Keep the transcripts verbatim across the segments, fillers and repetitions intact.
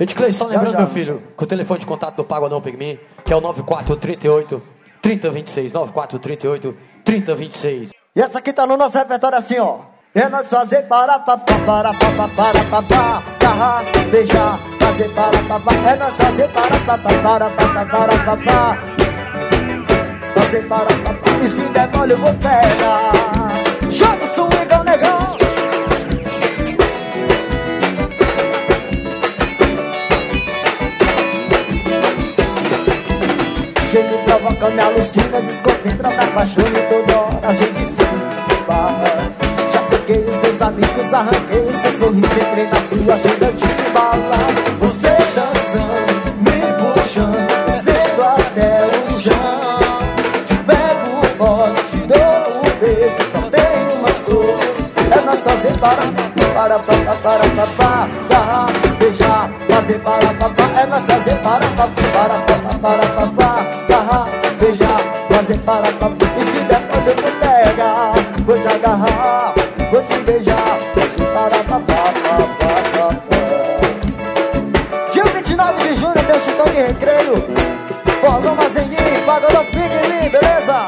Edclay, só lembrando, já, meu filho, que o telefone de contato do Pago Não Pigme, que é o nove quatro três oito, três zero dois seis, nove quatro três oito, três zero dois seis. E essa aqui tá no nosso repertório assim, ó. É nós fazer para pa pa para pa pa para pa pa, agarrar, beijar, fazer para pa pa. É nós fazer para pa pa para pa pa para pa pa, fazer para pa pa. E se der mole eu vou pegar. Joga o swingão, negão. Você me provoca, me alucina, desconcentra, me apaixona e toda hora a gente se esbarra. Sequei os seus amigos, arranquei o seu sorriso, entrei na sua agenda de bala. Você dançando, me puxando, descendo até o chão. Te pego forte, te dou um beijo, só tem uma solução. É nós fazer para, para, para, para, para, para, beijar, fazer para, para, é nós fazer para, para, para, para, para, para, para, beijar, fazer para, para. E se der quando eu vou pegar, vou te agarrar, vou te beijar, se para pa pa pa pa pa. Dia vinte e nove de junho tem o chutão de recreio. Forrozão Mazenguinho, Pagodão Pigme, beleza?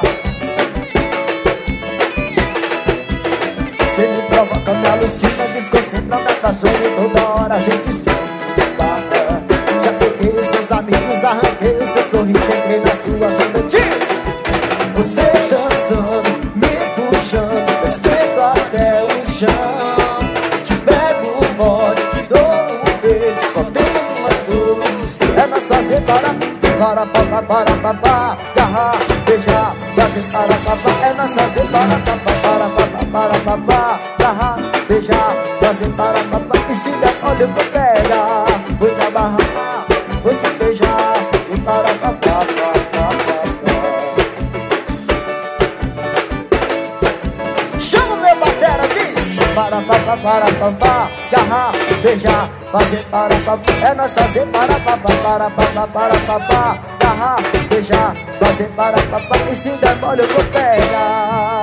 Cê me provoca, me alucina, desconcentra, me apaixona e toda hora a gente se esbarra. Já sequei os seus amigos, arranquei o seu sorriso, entrei na sua agenda de você dançando, me puxando, descendo até o chão. Te pego forte, te dou um beijo, só tem uma solução. É nós fazer para, para, para, para, para, para, agarrar, beijar, fazer para, para. É nós fazer para, para, para, para, para, para, para, agarrar, beijar, fazer para, para. E se der olha eu vou pegar, vou te agarrar, vou te beijar, se para, para, para, para. Para, para, para, para, para, agarrar, beijar, fazer para, para. É nós fazer para, para, para, para, para, para, agarrar, beijar, fazer para, para. E se der mole eu vou pegar.